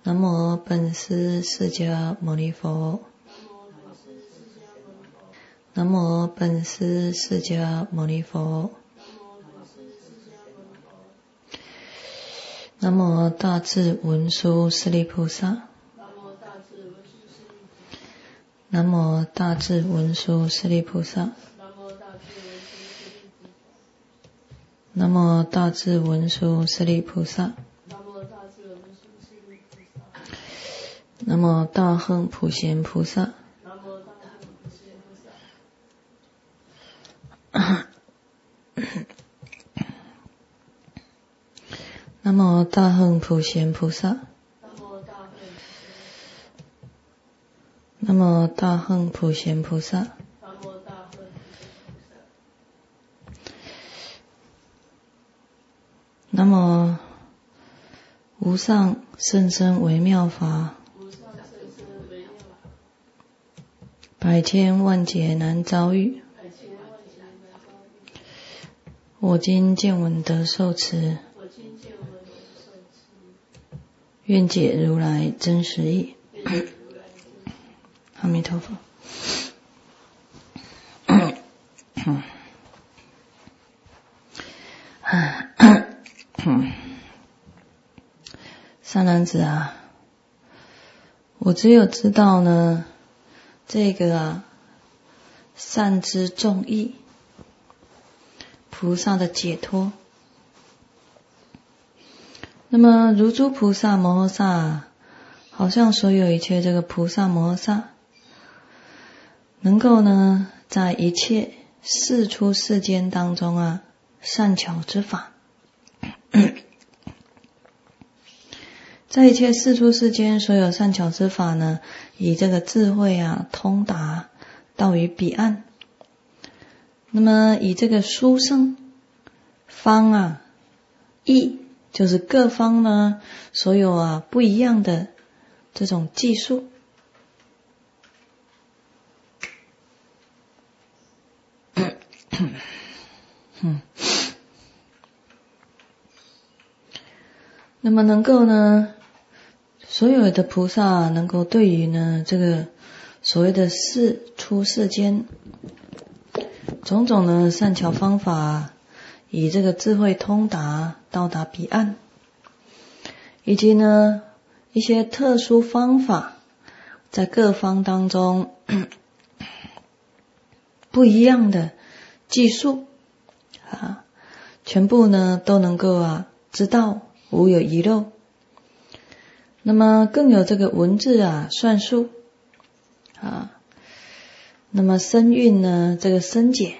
南无本师释迦牟尼佛。南无本师释迦牟尼佛。南无大智文殊师利菩萨。南无大智文殊师利菩萨。南无大智文殊师利菩萨。南无大恒普贤菩萨。南无大恒普贤菩萨。南无大恒普贤菩萨。南无无上甚深微妙法，百千万劫难遭遇。我今见闻得受持，愿解如来真实义。阿弥陀佛。善男子啊，我只有知道呢，这个善知众义，菩萨的解脱。那么如诸菩萨摩诃萨，好像所有一切这个菩萨摩诃萨，能够呢在一切世出世间当中啊，善巧之法，在一切世出世间所有善巧之法呢，以这个智慧啊通达到于彼岸。那么以这个殊胜方啊义，就是各方呢所有啊不一样的这种技术，那么能够呢，所有的菩萨能够对于呢这个所谓的世出世间种种的善巧方法，以这个智慧通达到达彼岸，以及呢一些特殊方法，在各方当中不一样的技术啊，全部呢都能够啊知道，无有遗漏。那么更有这个文字啊算术啊，那么声韵呢这个声解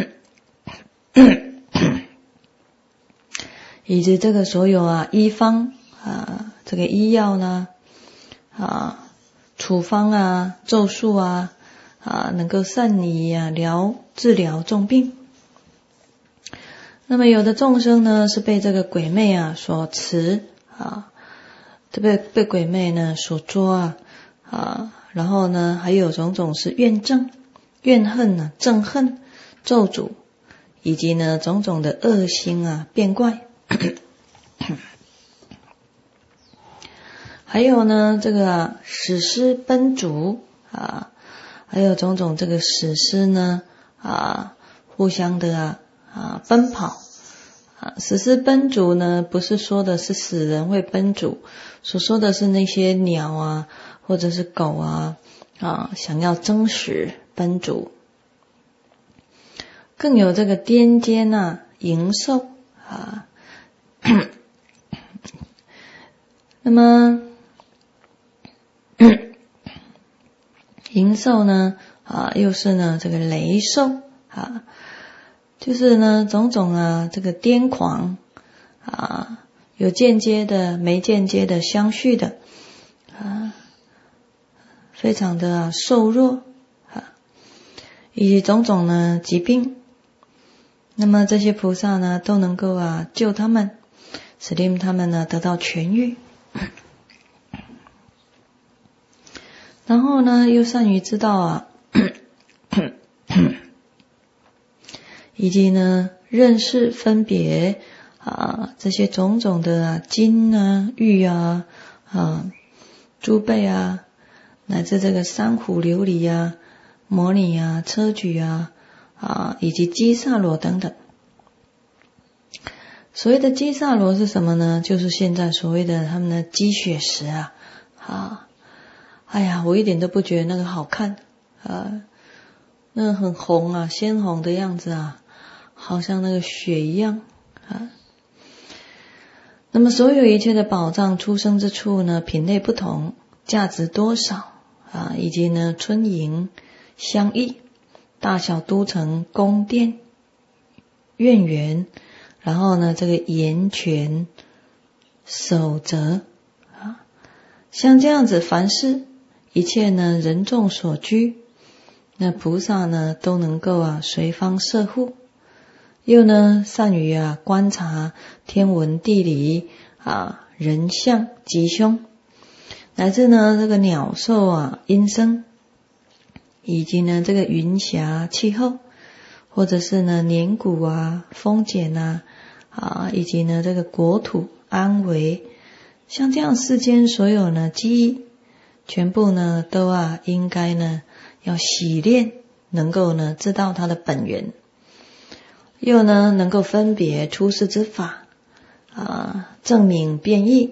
以及这个所有啊医方啊，这个医药呢啊，处方啊，咒术啊能够善于啊治疗重病。那么有的众生呢是被这个鬼魅啊所持啊，被鬼魅呢所捉啊，然后呢还有种种是怨憎、怨恨啊、憎恨、咒诅，以及呢种种的恶心啊变怪。还有呢这个死尸奔逐啊，还有种种这个死尸呢互相的奔跑死尸奔逐呢，不是说的是死人会奔逐，所说的是那些鸟啊或者是狗想要争食奔逐。更有这个颠间淫兽那么淫兽呢又是呢这个雷兽就是呢种种这个癫狂有间接的没间接的相续的非常的瘦弱以及种种呢疾病。那么这些菩萨呢都能够救他们，使令他们呢得到痊愈。然后呢又善于知道以及呢认识分别这些种种的金欲诸贝啊，乃至这个珊瑚琉璃啊、摩尼啊、车举啊以及基萨罗等等。所谓的基萨罗是什么呢？就是现在所谓的他们的鸡血石哎呀，我一点都不觉得那个好看那个很红啊，鲜红的样子好像那个血一样那么所有一切的宝藏出生之处呢，品类不同，价值多少以及呢春营相异，大小都城、宫殿、院园，然后呢这个严权守则像这样子，凡事一切呢人众所居，那菩萨呢都能够随方摄护，又呢善于观察天文地理人相吉凶，乃至呢这个鸟兽音声，以及呢这个云霞气候，或者是呢年谷风简以及呢这个国土安危，像这样世间所有呢机宜，全部呢都应该呢要洗练，能够呢知道它的本源，又呢能够分别出世之法证明变异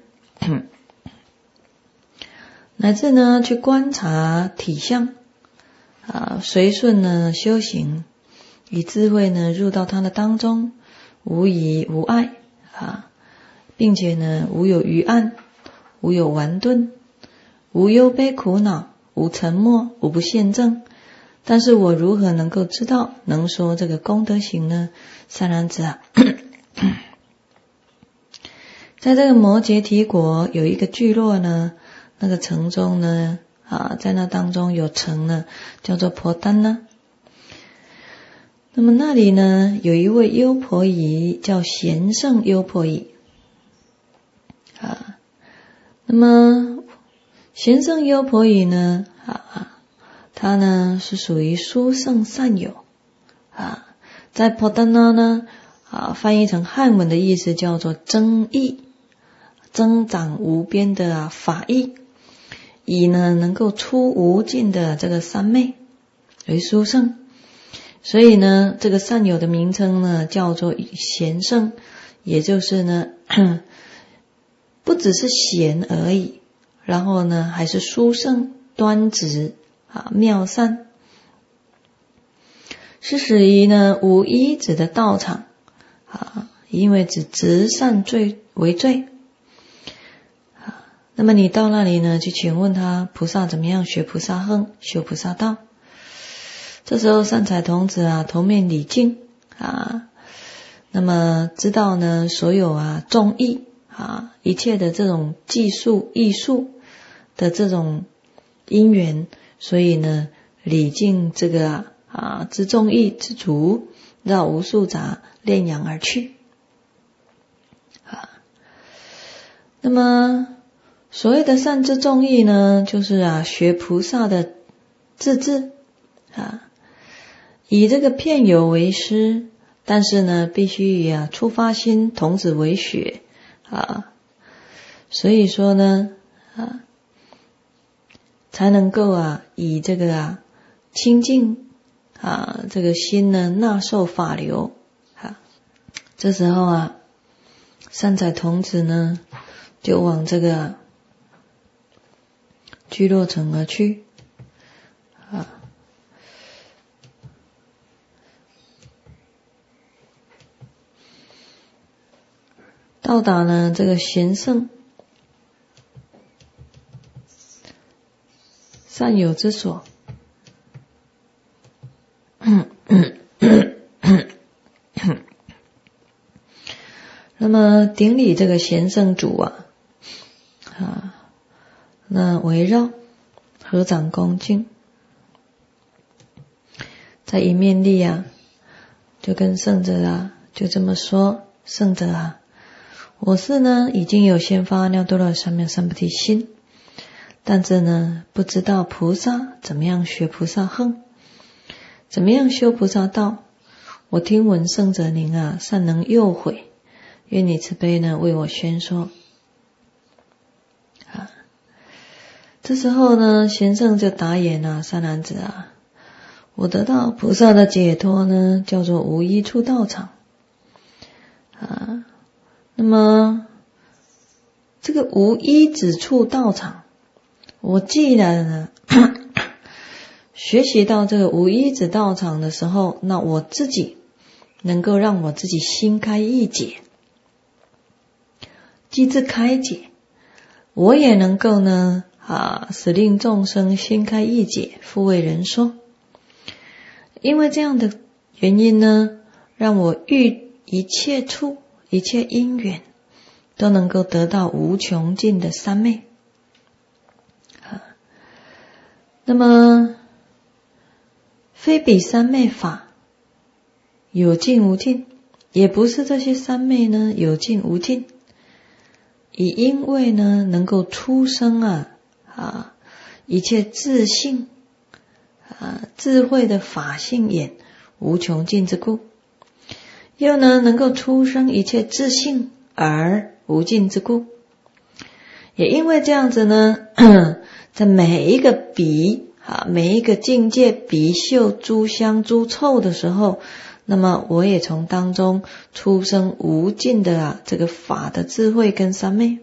乃至呢去观察体相随顺呢修行，以智慧呢入到它的当中，无疑无碍并且呢无有余暗，无有顽钝，无忧悲苦恼，无沉默，无不现证。但是我如何能够知道能说这个功德行呢？善男子在这个摩羯提国有一个聚落呢，那个城中呢在那当中有城呢叫做婆丹呢。那么那里呢有一位优婆夷叫贤圣优婆夷那么贤圣优婆夷呢他呢是属于殊胜善友在婆丹那呢翻译成汉文的意思叫做增益，增长无边的法益，以呢能够出无尽的这个三昧为殊胜，所以呢这个善友的名称呢叫做贤圣，也就是呢不只是贤而已，然后呢还是殊胜端直妙善，是始于呢无依止的道场因为只直善最为最那么你到那里呢去请问他菩萨怎么样学菩萨行，修菩萨道。这时候善财童子头面礼敬那么知道呢所有众义一切的这种技术艺术的这种因缘，所以呢礼敬这个知众义之足，绕无数杂炼养而去那么所谓的善知众义呢，就是学菩萨的自治以这个遍游为师，但是呢必须以出发心童子为学所以说呢才能够以这个清净这个心呢纳受法流这时候善财童子呢就往这个聚落城而去到达呢这个贤圣善友之所那么顶礼这个贤圣主那围绕合掌恭敬，在一面立就跟圣者就这么说，圣者我是呢已经有先发阿耨多罗三藐三菩提心，但是呢不知道菩萨怎么样学菩萨行，怎么样修菩萨道。我听闻圣者您善能诱诲，愿你慈悲呢为我宣说这时候呢，贤圣就答言啊，善男子啊，我得到菩萨的解脱呢，叫做无一处道场啊。那么这个无一止处道场，我既然呢学习到这个无一止道场的时候，那我自己能够让我自己心开意解，机智开解，我也能够呢使令众生心开意解，复为人说。因为这样的原因呢，让我遇一切处一切因缘都能够得到无穷尽的三昧。那么非彼三昧法有尽无尽，也不是这些三昧呢有尽无尽，以因为呢能够出生一切自性智慧的法性眼无穷尽之故，又呢能够出生一切自性而无尽之故。也因为这样子呢，在每一个彼每一个境界彼嗅诸香诸臭的时候，那么我也从当中出生无尽的这个法的智慧跟三昧。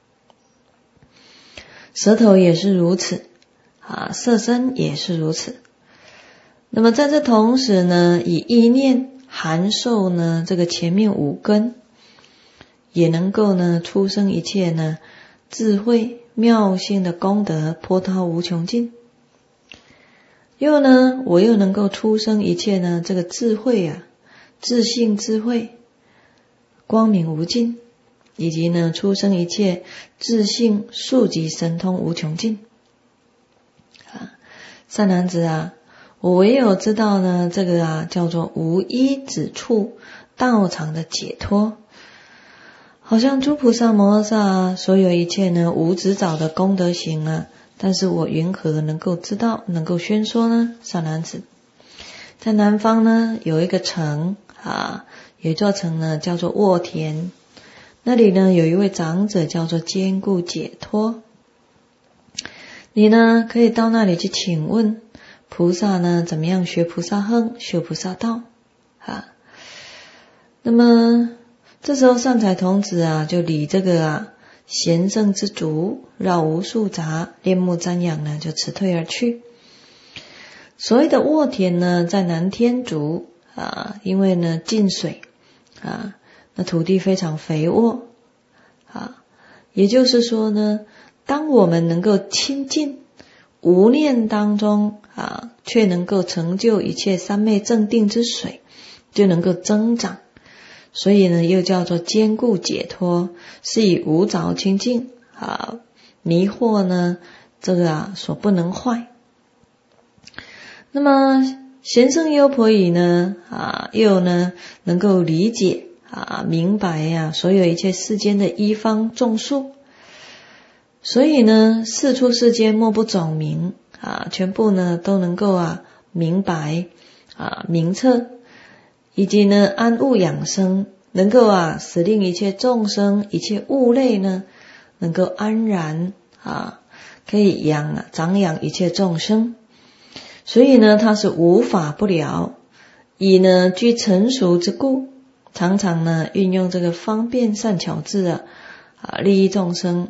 舌头也是如此色身也是如此。那么在这同时呢，以意念含受呢这个前面五根，也能够呢出生一切呢智慧妙性的功德，波涛无穷尽。又呢我又能够出生一切呢这个智慧自性智慧光明无尽，以及呢出生一切自性速疾神通无穷尽。善男子我唯有知道呢这个叫做无一止处道场的解脱。好像诸菩萨摩诃萨所有一切呢无执着的功德行但是我云何能够知道，能够宣说呢？善男子，在南方呢有一个城有一座城呢叫做沃田，那里呢有一位长者叫做坚固解脱。你呢可以到那里去请问菩萨呢怎么样学菩萨行，修菩萨道那么这时候善财童子就理这个贤圣之足，绕无数匝，恋慕瞻仰呢就辞退而去。所谓的沃田呢在南天竺因为呢近水那土地非常肥沃也就是说呢，当我们能够亲近无念当中却能够成就一切三昧正定之水，就能够增长。所以呢又叫做坚固解脱，是以无着清净迷惑呢这个所不能坏。那么贤圣优婆夷呢又呢能够理解明白所有一切世间的一方众数，所以呢四处世间莫不总明全部呢都能够明白明彻，以及呢安物养生，能够使令一切众生一切物类呢能够安然可以长养一切众生。所以呢他是无法不了，以呢居成熟之故，常常呢运用这个方便善巧智利益众生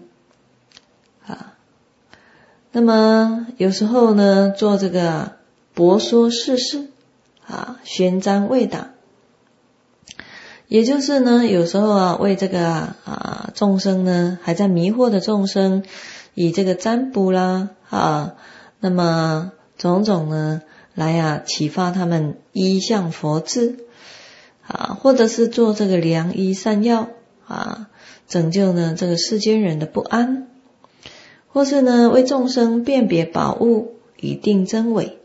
那么有时候呢做这个博说世事宣瞻慰导，也就是呢有时候为这个众生呢还在迷惑的众生，以这个占卜啦那么种种呢来启发他们依向佛智或者是做这个良医善药拯救呢这个世间人的不安，或是呢为众生辨别宝物，以定真伪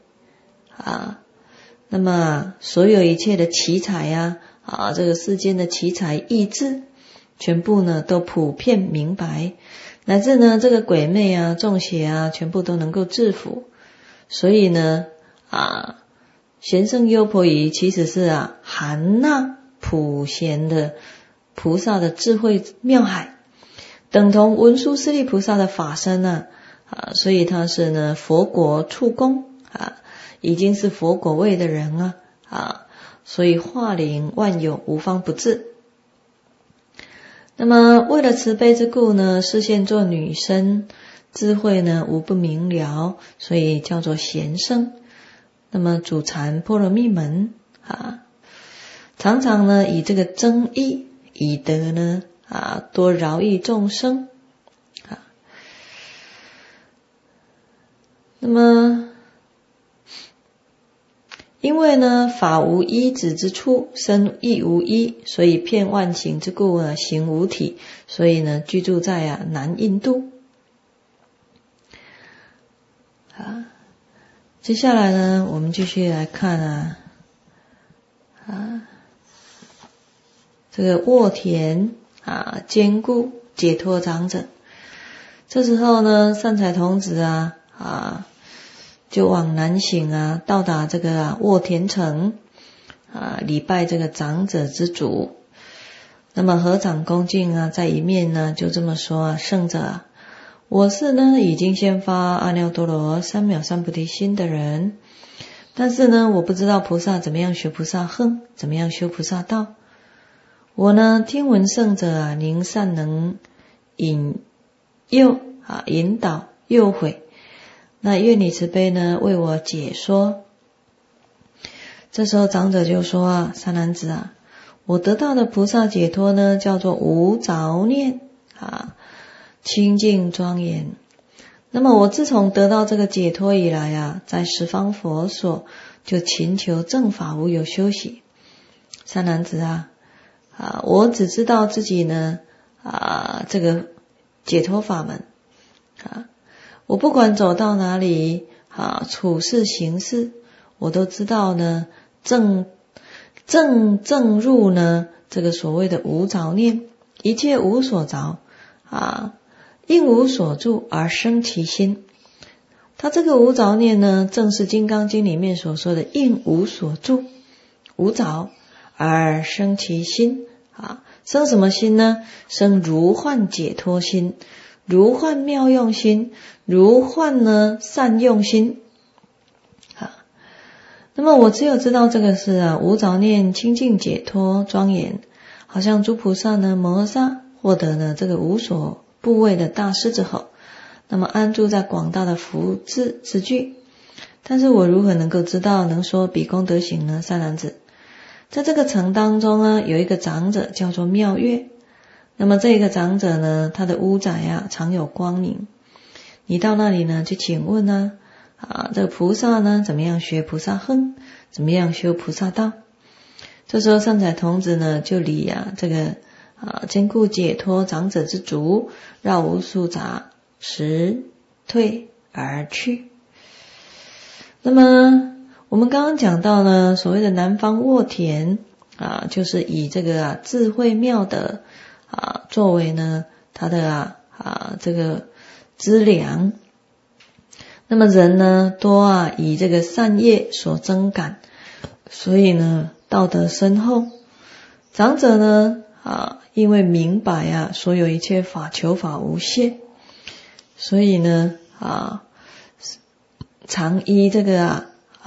那么所有一切的奇才这个世间的奇才异智，全部呢都普遍明白，乃至呢这个鬼魅众邪全部都能够制服。所以呢贤圣优婆夷其实是含纳普贤的菩萨的智慧妙海，等同文殊师利菩萨的法身所以他是呢佛果处功已经是佛果位的人所以化灵万有无方不至。那么为了慈悲之故呢，示现作女身，智慧呢无不明了，所以叫做贤圣。那么主禅波罗蜜门常常呢以这个增益以得呢多饶益众生那么因为呢法无依止之处，身亦无依，所以遍万行之故行无体，所以呢居住在南印度接下来呢我们继续来看这个卧田坚固解脱长者。这时候呢善财童子就往南行到达这个卧田城礼拜这个长者之主。那么合掌恭敬在一面呢就这么说圣者我是呢已经先发阿耨多罗三藐三菩提心的人，但是呢我不知道菩萨怎么样学菩萨行，怎么样修菩萨道。我呢听闻圣者您善能引导诱诲，那愿你慈悲呢为我解说。这时候长者就说善男子我得到的菩萨解脱呢叫做无着念清净庄严。那么我自从得到这个解脱以来在十方佛所就勤求正法无有休息。善男子我只知道自己呢这个解脱法门我不管走到哪里处事行事，我都知道呢正入呢这个所谓的无着念，一切无所着应无所住而生其心。他这个无着念呢正是金刚经里面所说的应无所住，无着而生其心生什么心呢？生如幻解脱心，如幻妙用心，如幻呢善用心那么我只有知道这个是无着念清净解脱庄严，好像诸菩萨呢摩诃萨获得了这个无所部位的大狮子吼，那么安住在广大的福智之具。但是我如何能够知道能说彼功德行呢？善男子，在这个城当中有一个长者叫做妙月。那么这个长者呢他的屋宅常有光明，你到那里呢去请问这个菩萨呢怎么样学菩萨行，怎么样修菩萨道。这时候善财童子呢就礼这个坚固解脱长者之足，绕无数杂时退而去。那么我们刚刚讲到呢所谓的南方卧田就是以这个智慧妙德作为呢他的这个资粮。那么人呢多以这个善业所增感，所以呢道德深厚。长者呢因为明白所有一切法求法无懈，所以呢常依这个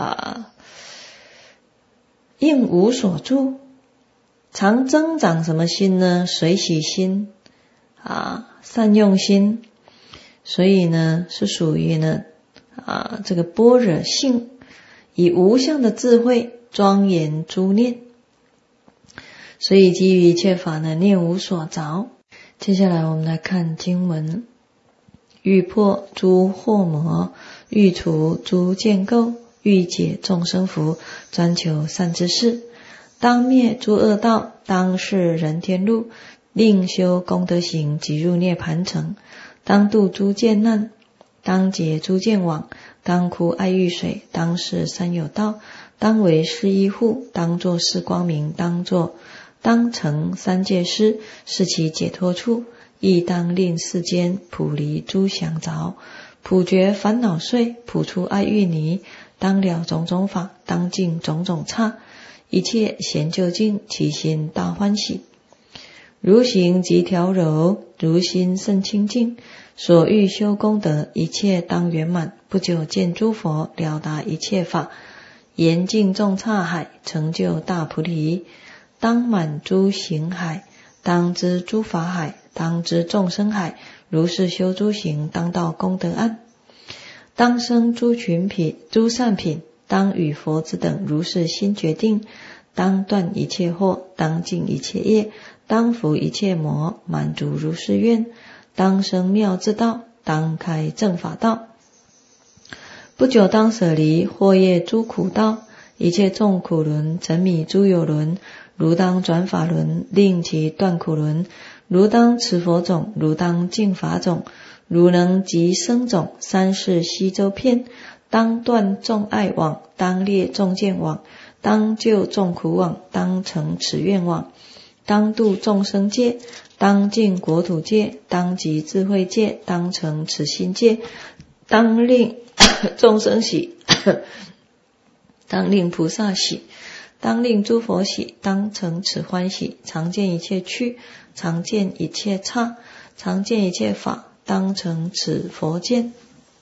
应无所住，常增长什么心呢？随喜心善用心，所以呢是属于呢这个般若性，以无相的智慧庄严诸念，所以基于一切法呢念无所着。接下来我们来看经文：欲破诸惑魔，欲除诸见垢，欲解众生福，专求善知识。当灭诸恶道，当示人天路，令修功德行，即入涅盘城。当度诸见难，当解诸见网，当枯爱欲水，当示三有道，当为是依护，当作是光明，当成三界师，是其解脱处。亦当令世间普离诸想着，普觉烦恼碎，普出爱欲泥。当了种种法，当尽种种刹，一切闲就尽，其心大欢喜。如行即调柔，如心甚清净， 所欲修功德，一切当圆满。不久见诸佛，了达一切法，严净众刹海，成就大菩提。当满诸行海，当知诸法海，当知众生海。如是修诸行，当到功德岸。当生诸群品，诸善品，当与佛子等如是心决定。当断一切惑，当尽一切业，当伏一切魔，满足如是愿。当生妙之道，当开正法道。不久当舍离惑业诸苦道，一切众苦轮，沉迷诸有轮。如当转法轮，令其断苦轮；如当持佛种，如当净法种；如能集生种，三世西周遍。当断众爱网，当列众见网，当救众苦网，当成此愿网。当度众生界，当尽国土界，当集智慧界，当成此心界。当令众生喜，当令菩萨喜，当令诸佛喜，当成此欢喜。常见一切趣，常见一切刹，常见一切法，当成此佛见。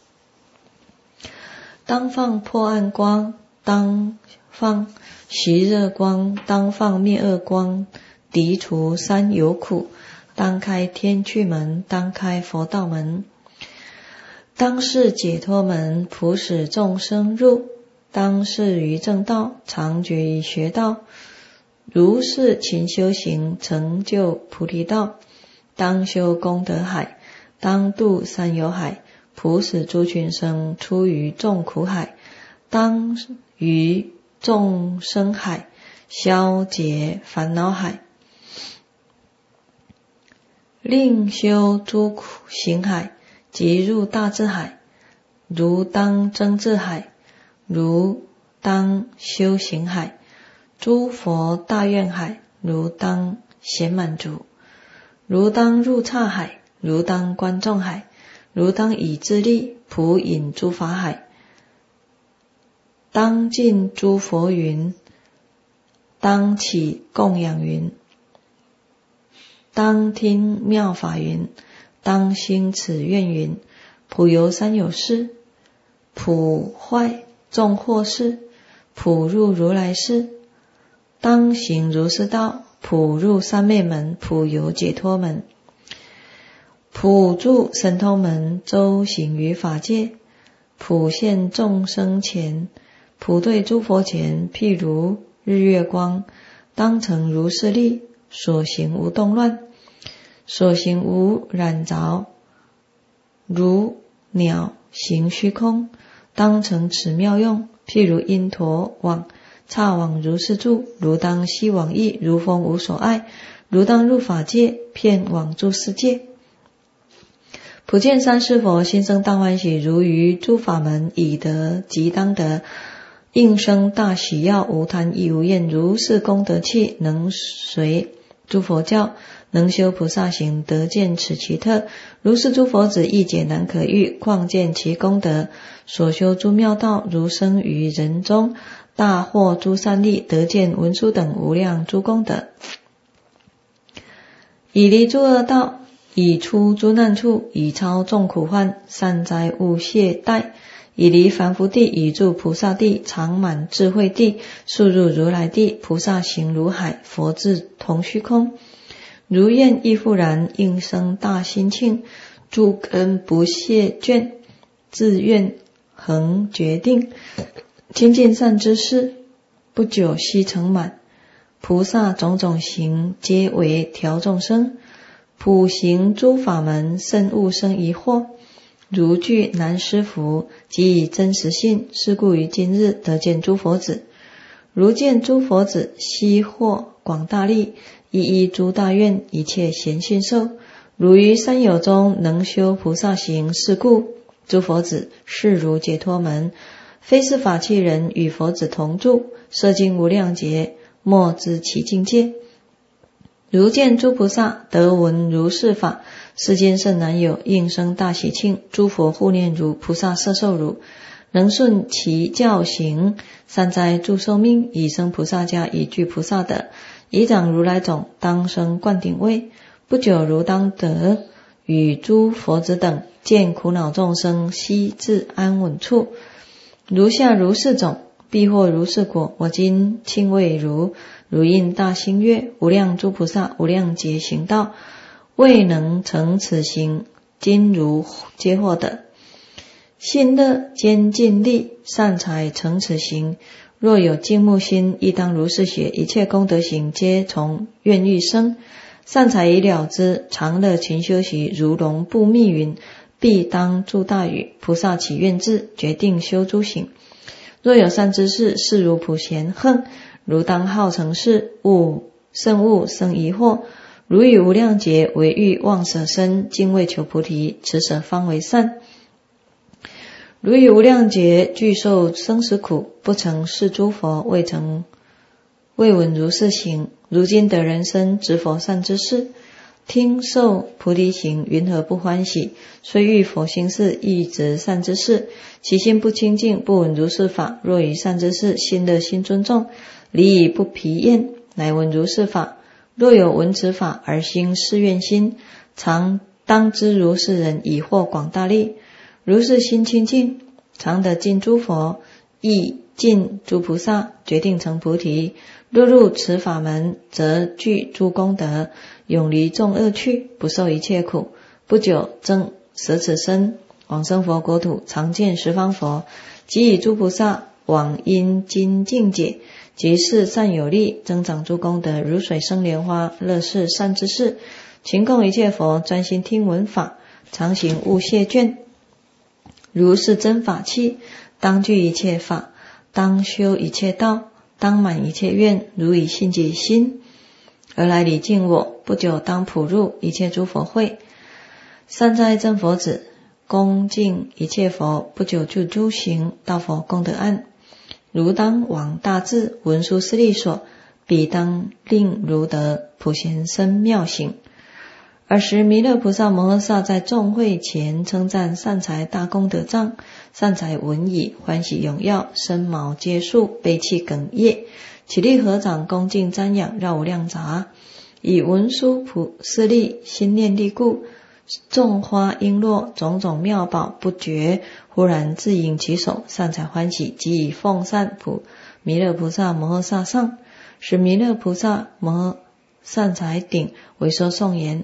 当放破暗光，当放习热光，当放灭恶光，涤除三有苦。当开天趣门，当开佛道门。当是解脱门，普使众生入。当是于正道，常觉于学道。如是勤修行，成就菩提道。当修功德海，当度三有海，普使诸群生出于众苦海。当于众生海，消解烦恼海。令修诸苦行海，即入大智海。如当真智海，如当修行海。诸佛大愿海，如当显满足。如当入刹海，如当观众海，如当以自力普引诸法海。当尽诸佛云，当起供养云，当听妙法云，当兴此愿云。普游三有事，普坏众惑事，普入如来世。当行如是道，普入三昧门，普游解脱门。普住神通门，周行于法界。普现众生前，普对诸佛前，譬如日月光。当成如是力，所行无动乱，所行无染着，如鸟行虚空。当成此妙用，譬如因陀网，刹网如是住。如当悉网翼，如风无所碍。如当入法界，遍网住世界。普见三世佛，心生大欢喜，如于诸法门已得即当得，应生大喜要，无贪亦无厌。如是功德器，能随诸佛教，能修菩萨行，得见此奇特。如是诸佛子亦解难可喻，况见其功德。所修诸妙道，如生于人中，大获诸善利，得见文殊等无量诸功德。以离诸恶道，以出诸难处，以超众苦患，善哉勿懈怠。以离凡夫地，以住菩萨地，常满智慧地，速入如来地。菩萨行如海，佛智同虚空。如愿亦复然，应生大心庆，诸根不懈倦，自愿恒决定，亲近善知识，不久悉成满。菩萨种种行，皆为调众生。普行诸法门，甚勿生疑惑。如具难施服，即以真实信。是故于今日得见诸佛子。如见诸佛子，悉获广大利，一一诸大愿，一切贤信受。如于三有中能修菩萨行，是故诸佛子是如解脱门。非是法器人，与佛子同住，摄经无量劫，莫知其境界。如见诸菩萨，得闻如是法，世间甚难有，应生大喜庆。诸佛护念如，菩萨摄受如，能顺其教行，善哉祝寿命。以生菩萨家，以具菩萨德，以长如来种，当生灌顶位。不久如当得与诸佛子等见苦恼众生悉至安稳处，如下如是种，必获如是果。我今亲为如应大心曰：无量诸菩萨无量劫行道，未能成此行，今如皆获得。信乐兼尽力，善财成此行。若有敬慕心，亦当如是学。一切功德行，皆从愿欲生。善财已了之，常乐勤修习，如龙布密云，必当住大雨。菩萨起愿志，决定修诸行。若有善知识，是如普贤横，如当号成事，甚勿生疑惑。如与无量劫为欲妄舍身，敬畏求菩提，此舍方为善。如与无量劫具受生死苦，不曾是诸佛，未闻如是行。如今得人身，知佛善知识，听受菩提行，云何不欢喜？虽遇佛心事，亦执善知识，其心不清净，不闻如是法。若于善知识，心乐心尊重，理以不疲厌，乃闻如是法。若有闻此法而心誓愿心，常当知如是人已获广大利。如是心清净，常得尽诸佛，亦尽诸菩萨，决定成菩提。若入此法门，则具诸功德，永离众恶趣，不受一切苦。不久正舍此身，往生佛国土，常见十方佛，即以诸菩萨往因经境界，结是善有力，增长诸功德，如水生莲花，乐事善知识，勤供一切佛，专心听闻法，常行勿懈倦。如是真法器，当具一切法，当修一切道，当满一切愿，如以信解心而来礼敬我。不久当普入一切诸佛会，善哉真佛子，恭敬一切佛。不久就诸行，到佛功德岸。如当往大智文殊师利所，彼当令如得普贤身妙行。尔时弥勒菩萨摩诃萨在众会前称赞善财大功德藏。善财闻已，欢喜踊跃，身毛皆竖，悲泣哽咽，起立合掌，恭敬瞻仰，绕无量匝，以文殊普师利心念力故，众花璎珞种种妙宝不绝，忽然自引其手，善财欢喜，即以奉善弥勒菩萨摩诃萨上，使弥勒菩萨善财顶为说颂言：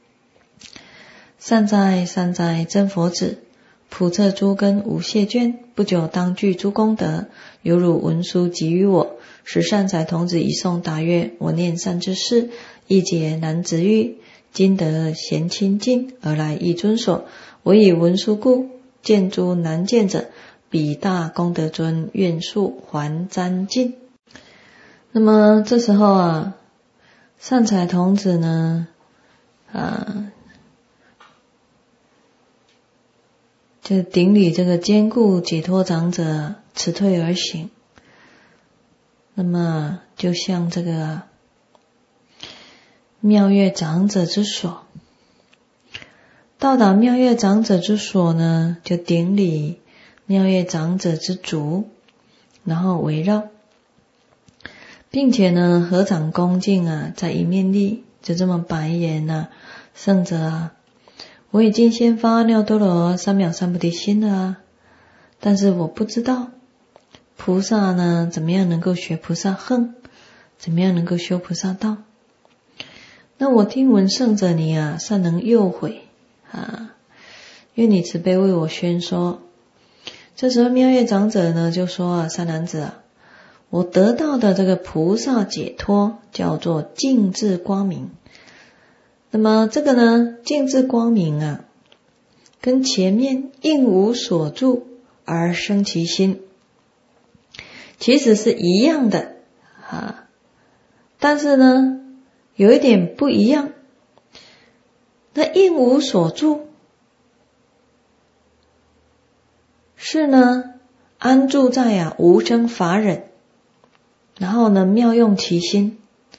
善哉善哉真佛子，普测诸根无懈倦，不久当具诸功德，犹如文殊给予我。使善财童子以诵答曰：我念善知识，一解难执欲，今得贤亲近，而来亦尊所。我以文殊故，见诸难见者，彼大功德尊，愿速还瞻尽。那么这时候善财童子呢就顶礼这个坚固解脱长者，辞退而行。那么就向这个妙月长者之所，到达妙月长者之所呢，就顶礼妙月长者之足，然后围绕，并且呢合掌恭敬在一面立，就这么白言圣者我已经先发阿耨多罗三藐三菩提心了但是我不知道菩萨呢怎么样能够学菩萨行，怎么样能够修菩萨道。那我听闻圣者你善能诱诲愿你慈悲为我宣说。这时候妙月长者呢就说善男子我得到的这个菩萨解脱叫做净智光明。那么这个呢净智光明跟前面应无所住而生其心其实是一样的但是呢有一点不一样。那应无所住是呢安住在无生法忍，然后呢妙用其心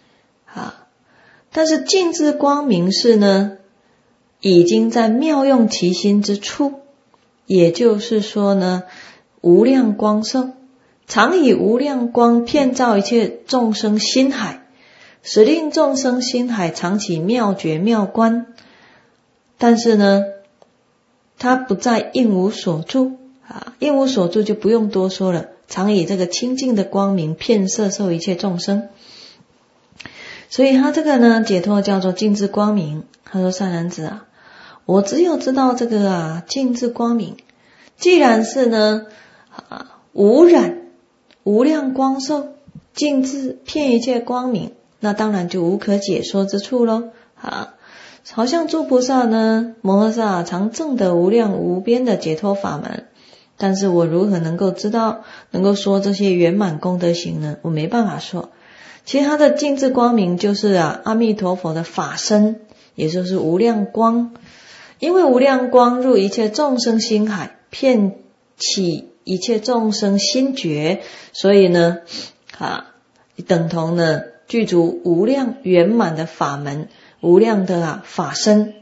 但是净智光明是呢已经在妙用其心之处，也就是说呢无量光寿，常以无量光遍照一切众生心海，使令众生心海常起妙觉妙观。 但是呢，他不在应无所住啊，应无所住就不用多说了，常以这个清净的光明遍摄受一切众生。所以他这个呢解脱叫做净智光明。他说善男子啊，我只有知道这个净智光明，既然是呢无染无量光寿净智遍一切光明，那当然就无可解说之处咯啊。好像诸菩萨呢，摩诃萨常证得无量无边的解脱法门，但是我如何能够知道，能够说这些圆满功德行呢？我没办法说。其实他的净智光明就是阿弥陀佛的法身，也就是无量光。因为无量光入一切众生心海，遍起一切众生心觉，所以呢等同呢具足无量圆满的法门，无量的法身。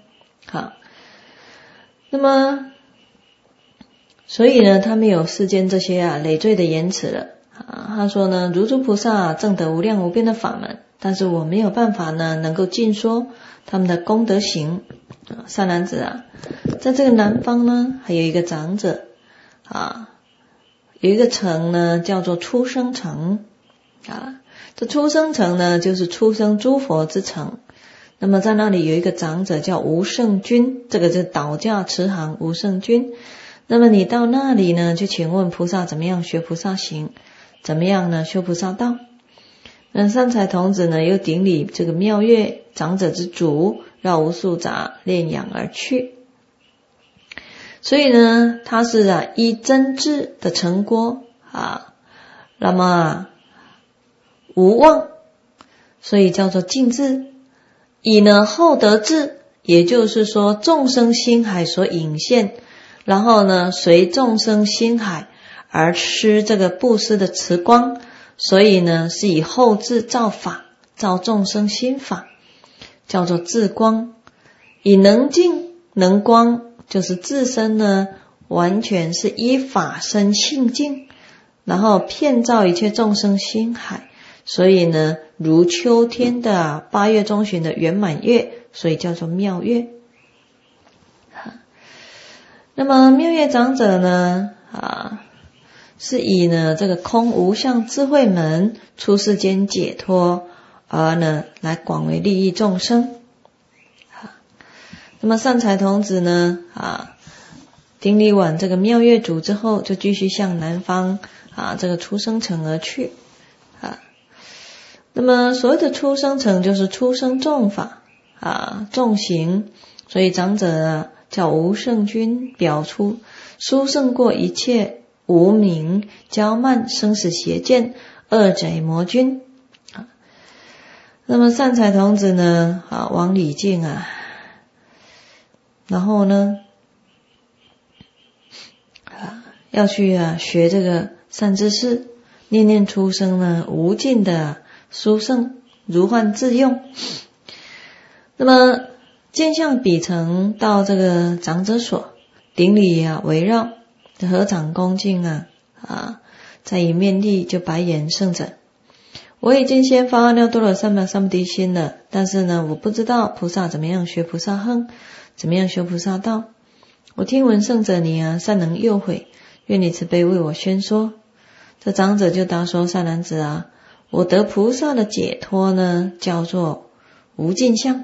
那么所以呢他没有世间这些累赘的言辞了。他说呢，如诸菩萨证得无量无边的法门，但是我没有办法呢能够尽说他们的功德行。善男子啊，在这个南方呢还有一个长者有一个城呢叫做出生城这出生城呢就是出生诸佛之城。那么在那里有一个长者叫无胜君，这个是倒驾慈航无胜君。那么你到那里呢，就请问菩萨怎么样学菩萨行，怎么样呢修菩萨道。那善财童子呢又顶礼这个妙月长者之足，绕无数匝炼养而去。所以呢他是依真智的成果那么无妄，所以叫做净智。以呢后得智，也就是说众生心海所引现，然后呢随众生心海而施这个布施的慈光，所以呢是以后智照法，照众生心法，叫做智光。以能净能光，就是自身呢完全是依法身性净，然后遍照一切众生心海，所以呢如秋天的8月中旬的圆满月，所以叫做妙月。那么妙月长者呢是以呢这个空无相智慧门出世间解脱，而呢来广为利益众生。那么善财童子呢顶礼完这个妙月主之后，就继续向南方这个出生城而去那么所谓的出生城就是出生众法众行，所以长者叫无胜君，表出殊胜过一切无明骄慢生死邪见恶贼魔君那么善财童子呢往礼敬然后呢要去学这个善知识，念念出生呢无尽的殊胜如幻自用。那么见相比城到这个长者所，顶礼围绕，合掌恭敬在以面立，就白言圣者，我已经先发阿耨多罗三藐三菩提心了，但是呢我不知道菩萨怎么样学菩萨行，怎么样修菩萨道。我听闻圣者你善能诱诲，愿你慈悲为我宣说。这长者就答说，善男子我得菩萨的解脱呢叫做无尽相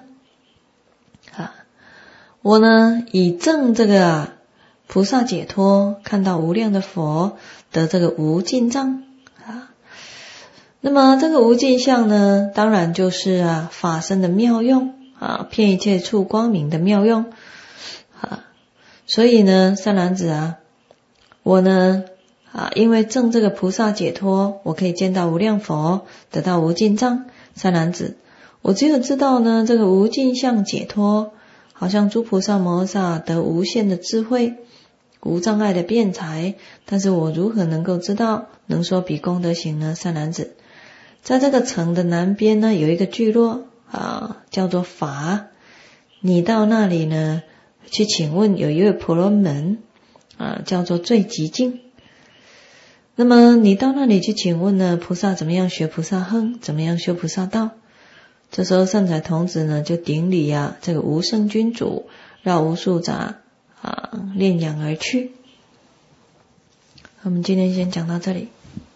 我呢以证这个菩萨解脱，看到无量的佛，得这个无尽藏那么这个无尽相呢，当然就是法身的妙用遍一切处光明的妙用所以呢善男子我呢因为证这个菩萨解脱，我可以见到无量佛，得到无尽藏。善男子，我只有知道呢这个无尽相解脱，好像诸菩萨摩诃萨得无限的智慧，无障碍的辩才，但是我如何能够知道能说彼功德行呢？善男子，在这个城的南边呢有一个聚落叫做法，你到那里呢去请问有一位婆罗门叫做最极静。那么你到那里去请问呢菩萨怎么样学菩萨行，怎么样修菩萨道。这时候善财童子呢就顶礼这个无胜君主， 绕无数杂炼养而去。我们今天先讲到这里。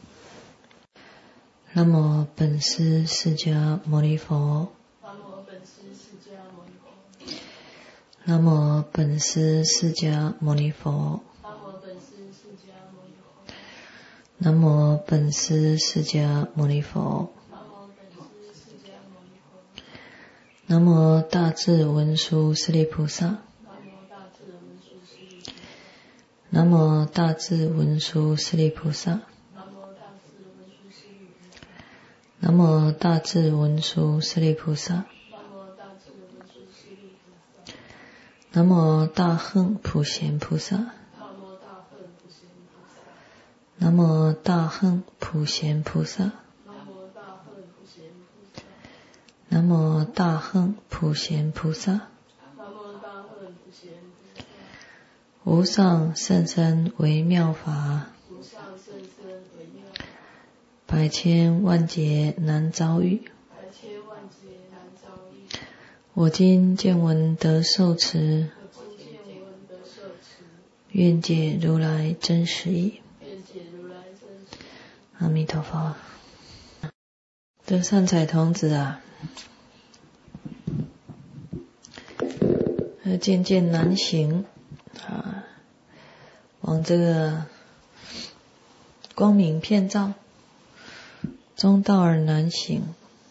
南无本师释迦牟尼佛。南无本师释迦牟尼佛。南无本师释迦牟尼佛。南无大智文殊师利菩萨。南无大智文殊师利菩萨。南无大智文殊师利菩萨。南无大恨普贤菩萨。南无大恨普贤菩萨。南无大恨普贤菩萨。无上甚深微妙法，百千万劫难遭遇。我今见闻得受持，愿解如来真实义。阿弥陀佛。这善财童子啊，渐渐难行往这个光明遍照中道而难行。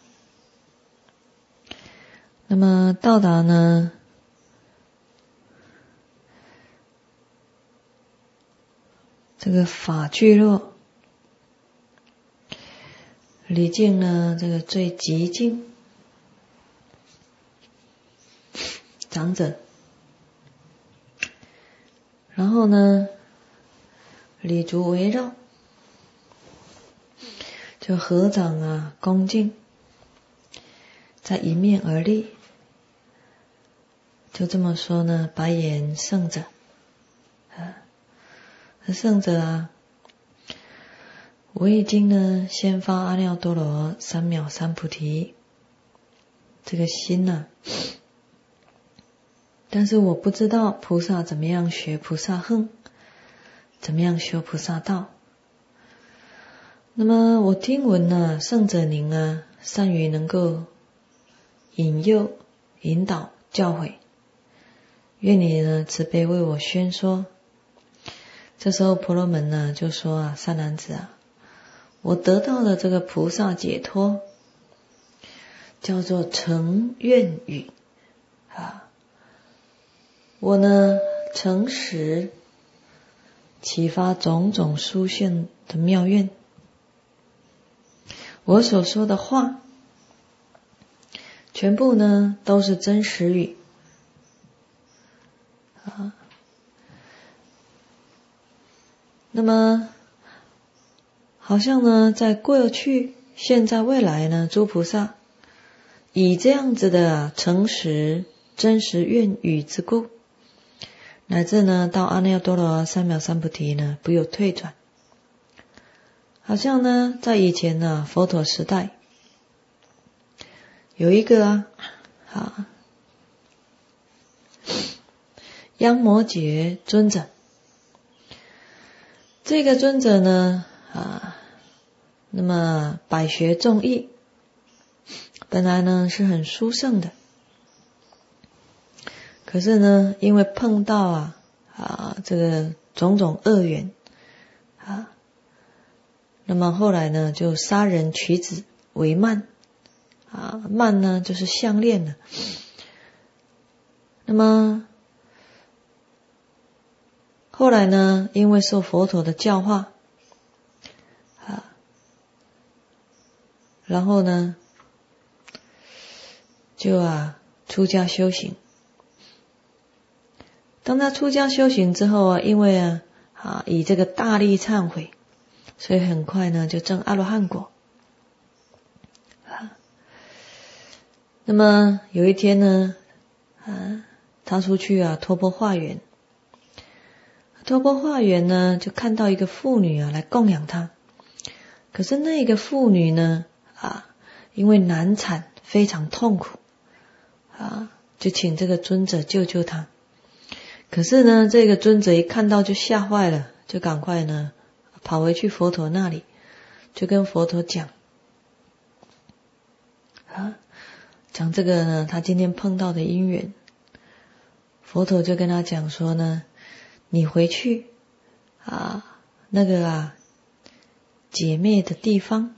那么到达呢这个法聚落，离境呢这个最极境长者，然后呢礼足围绕，就合掌恭敬，在一面而立，就这么说呢，白言圣者圣者我已经呢先发阿耨多罗三藐三菩提这个心但是我不知道菩萨怎么样学菩萨行，怎么样修菩萨道。那么我听闻圣者您善于能够引诱引导教诲，愿你呢慈悲为我宣说。这时候婆罗门呢就说善男子我得到了这个菩萨解脱，叫做诚愿语我呢诚实启发种种殊胜的妙愿，我所说的话全部呢都是真实语那么好像呢在过去现在未来呢诸菩萨以这样子的诚实真实愿语之故，乃至呢到阿耨多罗三藐三菩提呢不有退转。好像呢在以前佛陀时代有一个央摩诘尊者，这个尊者呢那么百学众议，本来呢是很殊胜的，可是呢因为碰到这个种种恶缘那么后来呢就杀人取子为慢慢呢就是项链了。那么后来呢因为受佛陀的教化然后呢就出家修行。当他出家修行之后因为以这个大力忏悔，所以很快呢就证阿罗汉果那么有一天呢他出去托钵化缘，托钵化缘呢就看到一个妇女来供养他，可是那个妇女呢因为难产非常痛苦就请这个尊者救救他。 可是呢，这个尊者一看到就吓坏了，就赶快呢跑回去佛陀那里，就跟佛陀讲讲这个呢他今天碰到的因缘。佛陀就跟他讲说呢，你回去那个解灭的地方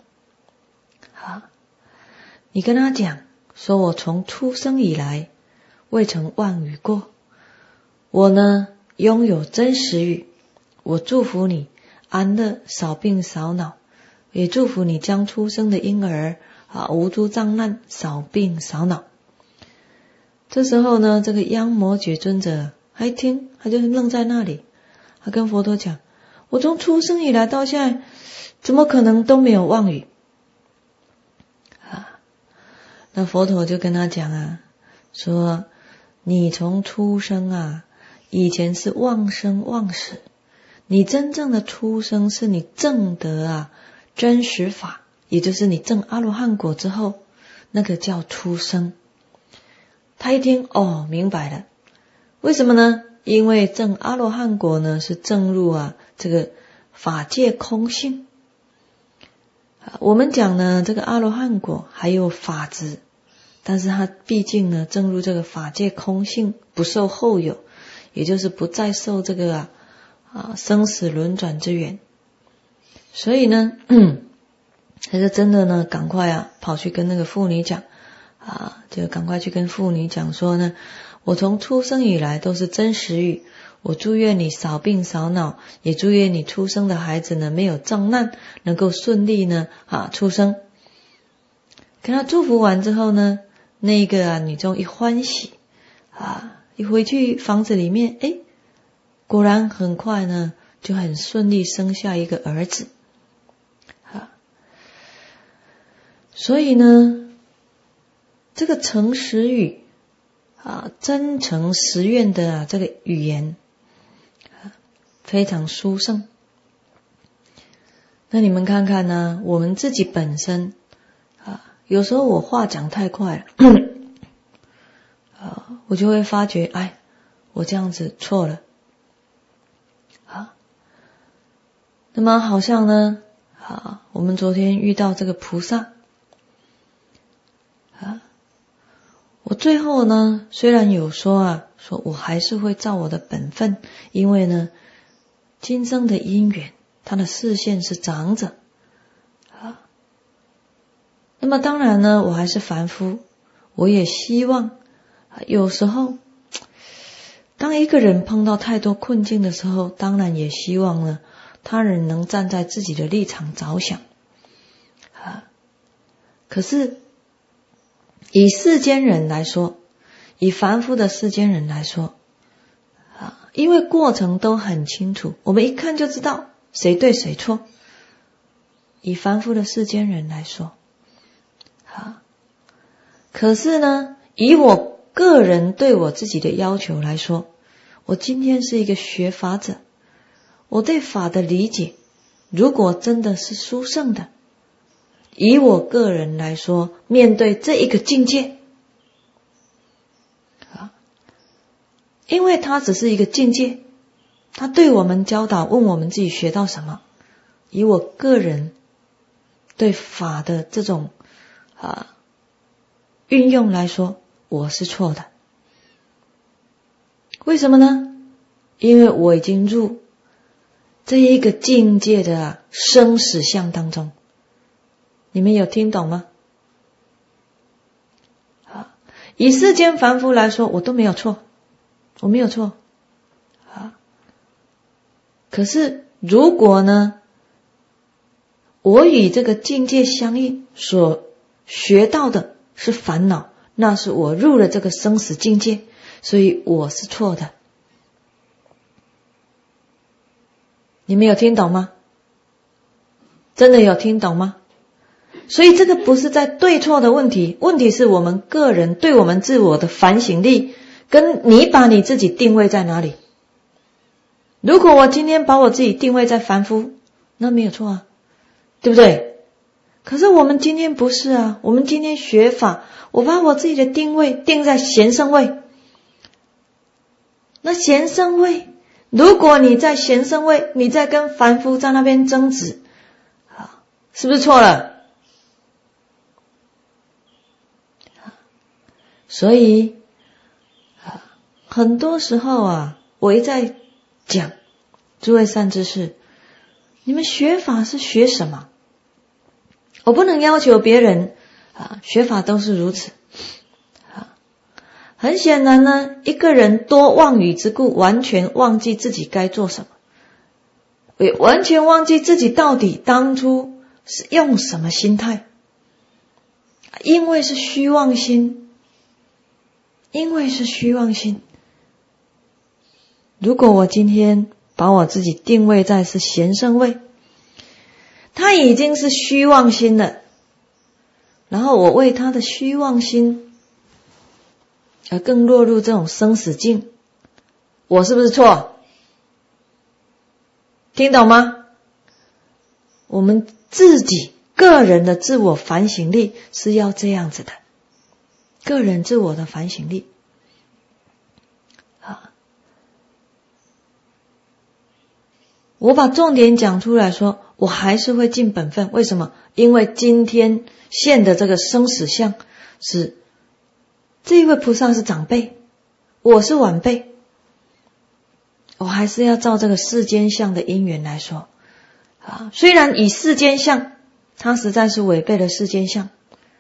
你跟他讲说，我从出生以来未曾妄语过，我呢拥有真实语，我祝福你安乐，少病少恼，也祝福你将出生的婴儿无诸障难，少病少恼。这时候呢，这个央摩诘尊者还听，他就愣在那里，他跟佛陀讲，我从出生以来到现在怎么可能都没有妄语那佛陀就跟他讲说你从出生以前是妄生妄死，你真正的出生是你证得真实法，也就是你证阿罗汉果之后，那个叫出生。他一听明白了，为什么呢？因为证阿罗汉果呢是证入这个法界空性。我们讲呢这个阿罗汉果还有法执，但是他毕竟呢证入这个法界空性，不受后有，也就是不再受这个生死轮转之缘。所以呢他就真的呢赶快跑去跟那个妇女讲就赶快去跟妇女讲说呢，我从出生以来都是真实语，我祝愿你少病少恼，也祝愿你出生的孩子呢没有障难，能够顺利呢出生。跟他祝福完之后呢，那个女众一欢喜一回去房子里面，果然很快呢就很顺利生下一个儿子所以呢这个诚实语真诚实愿的这个语言非常殊胜。那你们看看呢，我们自己本身有时候我话讲太快了我就会发觉我这样子错了那么好像呢我们昨天遇到这个菩萨我最后呢虽然有说我还是会照我的本分，因为呢今生的因缘，他的视线是长者那么当然呢我还是凡夫，我也希望有时候当一个人碰到太多困境的时候，当然也希望呢他人能站在自己的立场着想可是以世间人来说，以凡夫的世间人来说因为过程都很清楚，我们一看就知道谁对谁错。以凡夫的世间人来说可是呢以我个人对我自己的要求来说，我今天是一个学法者，我对法的理解如果真的是殊胜的，以我个人来说，面对这一个境界因为它只是一个境界，它对我们教导，问我们自己学到什么，以我个人对法的这种运用来说，我是错的。为什么呢？因为我已经入这一个境界的生死相当中。你们有听懂吗？以世间凡夫来说，我都没有错，我没有错可是如果呢我与这个境界相应，所学到的是烦恼，那是我入了这个生死境界，所以我是错的。你们有听懂吗？真的有听懂吗？所以这个不是在对错的问题，问题是我们个人对我们自我的反省力，跟你把你自己定位在哪里。如果我今天把我自己定位在凡夫，那没有错对不对？可是我们今天不是我们今天学法，我把我自己的定位定在贤圣位， 那贤圣位，如果你在贤圣位，你在跟凡夫在那边争执，是不是错了？所以很多时候我一再讲，诸位善知识，你们学法是学什么？我不能要求别人学法都是如此。很显然呢，一个人多妄语之故，完全忘记自己该做什么，也完全忘记自己到底当初是用什么心态。因为是虚妄心，如果我今天把我自己定位在是贤圣位，他已经是虚妄心了，然后我为他的虚妄心而更落入这种生死境，我是不是错？听懂吗？我们自己个人的自我反省力是要这样子的，个人自我的反省力我把重点讲出来说，我还是会尽本分。为什么？因为今天现的这个生死相是这一位菩萨是长辈，我是晚辈，我还是要照这个世间相的因缘来说虽然以世间相它实在是违背了世间相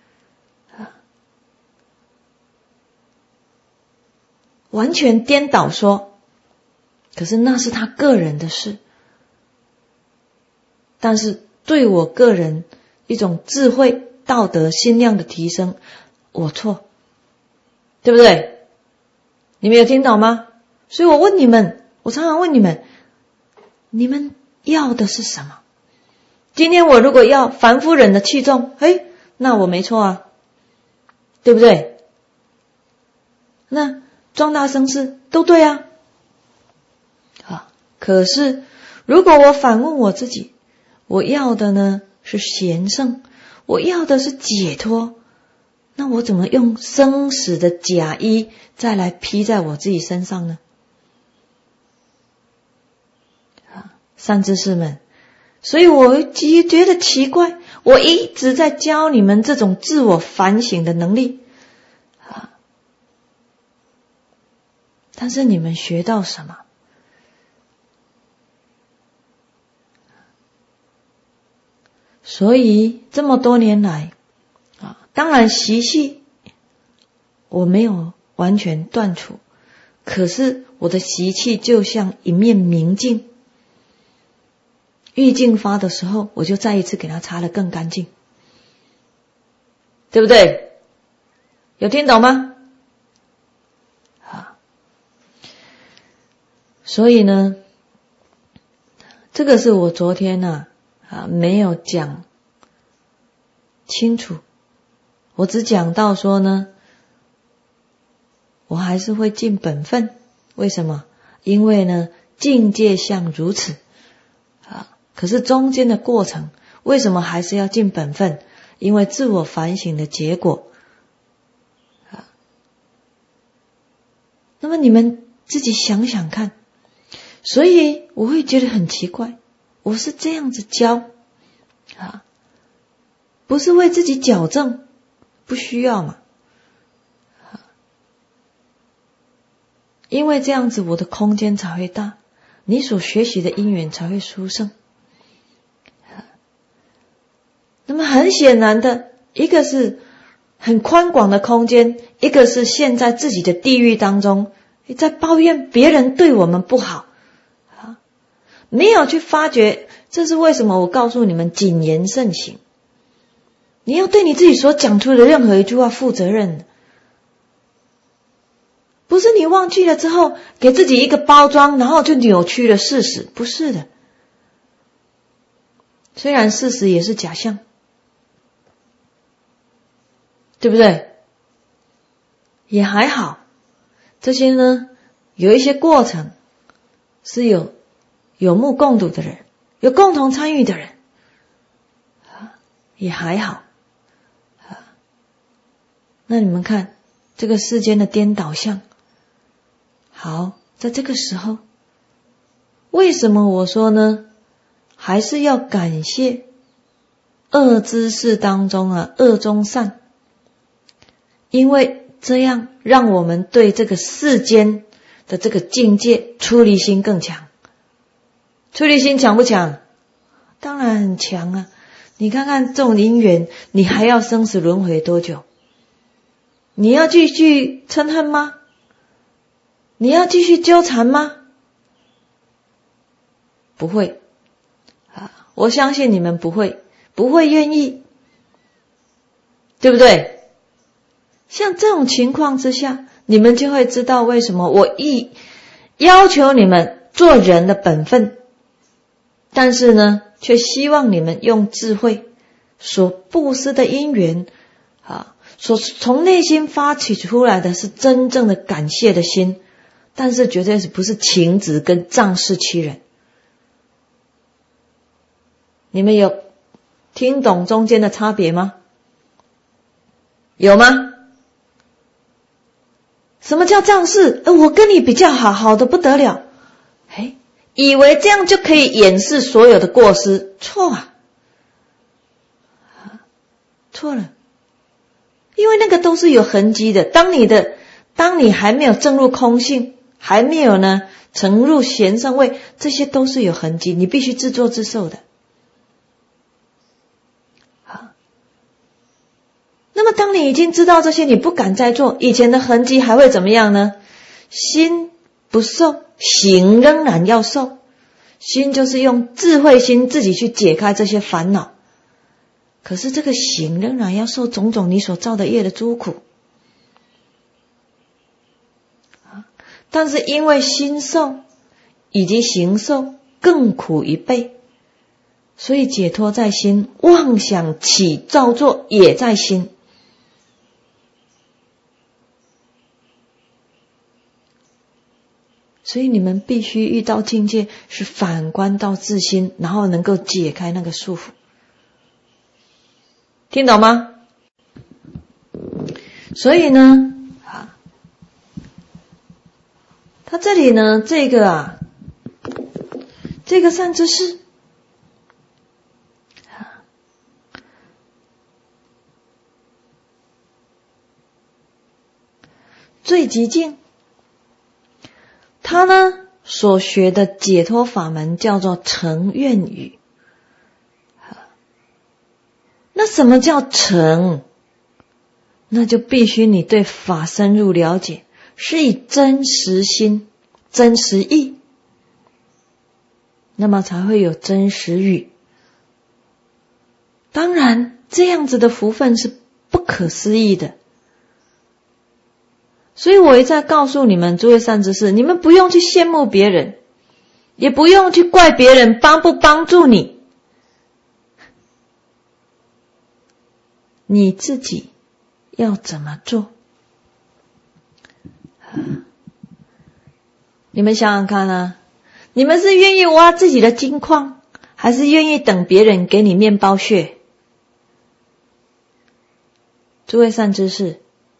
完全颠倒说，可是那是他个人的事，但是对我个人一种智慧道德心量的提升，我错，对不对？你们有听懂吗？所以我问你们，我常常问你们，你们要的是什么？今天我如果要凡夫人的器重，那我没错对不对？那庄大生事都对可是如果我反问我自己，我要的呢是贤圣，我要的是解脱，那我怎么用生死的假衣再来披在我自己身上呢？善知识们，所以我觉得奇怪，我一直在教你们这种自我反省的能力但是你们学到什么？所以这么多年来当然习气我没有完全断除，可是我的习气就像一面明镜，欲镜发的时候，我就再一次给它擦得更干净，对不对？有听懂吗？所以呢，这个是我昨天没有讲清楚，我只讲到说呢，我还是会尽本分。为什么？因为呢，境界相如此可是中间的过程，为什么还是要尽本分？因为自我反省的结果那么你们自己想想看。所以我会觉得很奇怪，我是这样子教不是为自己矫正，不需要嘛因为这样子我的空间才会大，你所学习的因缘才会殊胜那么很显然的，一个是很宽广的空间，一个是陷在自己的地狱当中，在抱怨别人对我们不好没有去发觉，这是为什么我告诉你们谨言慎行，你要对你自己所讲出的任何一句话负责任，不是你忘记了之后给自己一个包装，然后就扭曲了事实，不是的。虽然事实也是假象，对不对？也还好，这些呢有一些过程是有目共睹的人，有共同参与的人也还好那你们看这个世间的颠倒相，好， 在这个时候，为什么我说呢？还是要感谢恶知识当中恶中善，因为这样让我们对这个世间的这个境界出离心更强。出离心强不强？当然很强啊！你看看这种因缘，你还要生死轮回多久？你要继续嗔恨吗？你要继续纠缠吗？不会我相信你们不会愿意，对不对？像这种情况之下，你们就会知道为什么我要求你们做人的本分，但是呢，却希望你们用智慧所布施的因缘所从内心发起出来的是真正的感谢的心，但是绝对不是情执跟仗势欺人。你们有听懂中间的差别吗？有吗？什么叫仗势？我跟你比较好，好的不得了，以为这样就可以掩饰所有的过失，错错了。因为那个都是有痕迹的，当你还没有证入空性，还没有呢成入贤圣位，这些都是有痕迹，你必须自作自受的。那么当你已经知道这些，你不敢再做，以前的痕迹还会怎么样呢？心不受，行仍然要受。心就是用智慧心自己去解开这些烦恼，可是这个行仍然要受种种你所造的业的诸苦。但是因为心受以及行受更苦一倍，所以解脱在心，妄想起造作也在心。所以你们必须遇到境界，是反观到自心，然后能够解开那个束缚。听懂吗？所以呢，他这里呢，这个善知识，最极静，他呢所学的解脱法门叫做成愿语。那什么叫成？那就必须你对法深入了解，是以真实心、真实意，那么才会有真实语。当然，这样子的福分是不可思议的。所以我一再告诉你们，诸位善知识，你们不用去羡慕别人，也不用去怪别人帮不帮助你，你自己要怎么做？你们想想看啊，你们是愿意挖自己的金矿，还是愿意等别人给你面包屑？诸位善知识，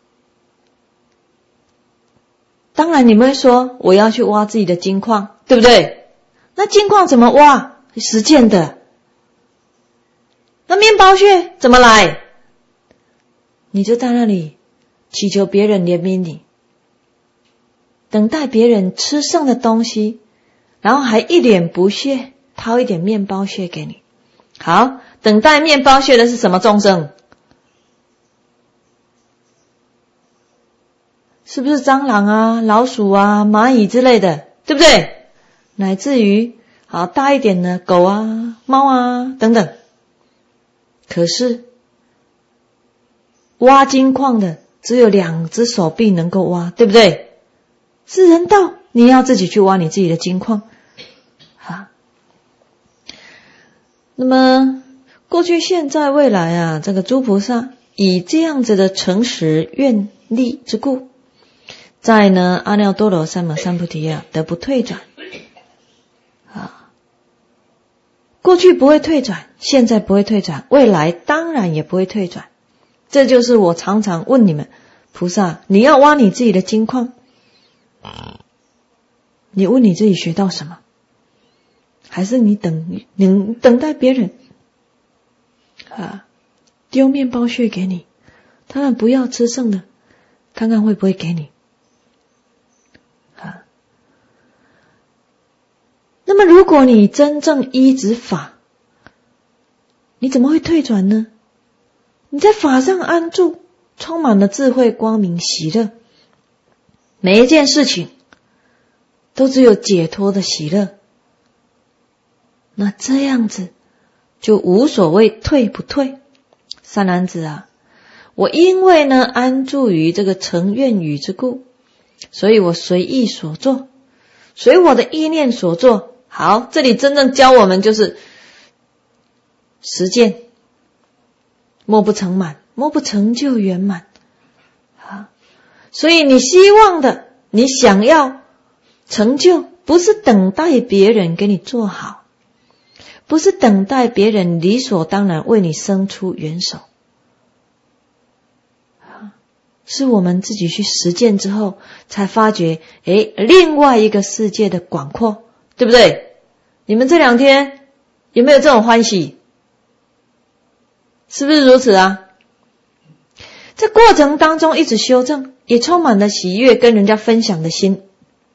当然你们会说我要去挖自己的金矿，对不对？那金矿怎么挖？实践的。那面包屑怎么来？你就在那里祈求别人怜悯你，等待别人吃剩的东西，然后还一脸不屑掏一点面包屑给你。好，等待面包屑的是什么众生？是不是蟑螂啊、老鼠啊、蚂蚁之类的，对不对？乃至于大一点的狗啊、猫啊等等。可是挖金矿的只有2只手臂能够挖，对不对？是人道，你要自己去挖你自己的金矿。那么过去、现在、未来这个诸菩萨以这样子的诚实愿力之故，在呢阿耨多罗三藐三菩提得不退转。过去不会退转，现在不会退转，未来当然也不会退转。这就是我常常问你们，菩萨，你要挖你自己的金矿， 你问你自己学到什么？还是你等待别人丢面包屑给你，当然不要吃剩的，看看会不会给你那么如果你真正依止法，你怎么会退转呢？你在法上安住，充满了智慧、光明、喜乐，每一件事情都只有解脱的喜乐，那这样子就无所谓退不退。善男子啊，我因为呢安住于这个成愿语之故，所以我随意所做，随我的意念所做。好，这里真正教我们就是实践，莫不成满，莫不成就圆满。所以你希望的，你想要成就，不是等待别人给你做好，不是等待别人理所当然为你伸出援手，是我们自己去实践之后才发觉另外一个世界的广阔，对不对？你们这2天有没有这种欢喜？是不是如此啊？在过程当中一直修正，也充满了喜悦跟人家分享的心。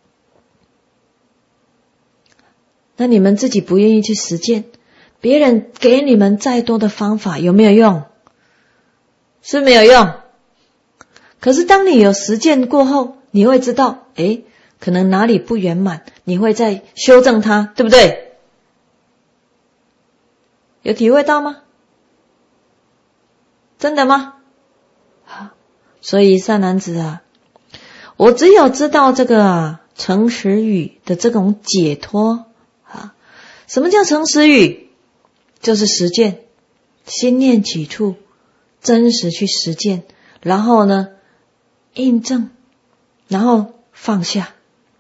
那你们自己不愿意去实践，别人给你们再多的方法有没有用？是没有用。可是当你有实践过后，你会知道可能哪里不圆满，你会再修正它，对不对？有体会到吗？真的吗？所以善男子啊，我只有知道这个诚实语的这种解脱什么叫诚实语？就是实践，心念起处，真实去实践，然后呢印证，然后放下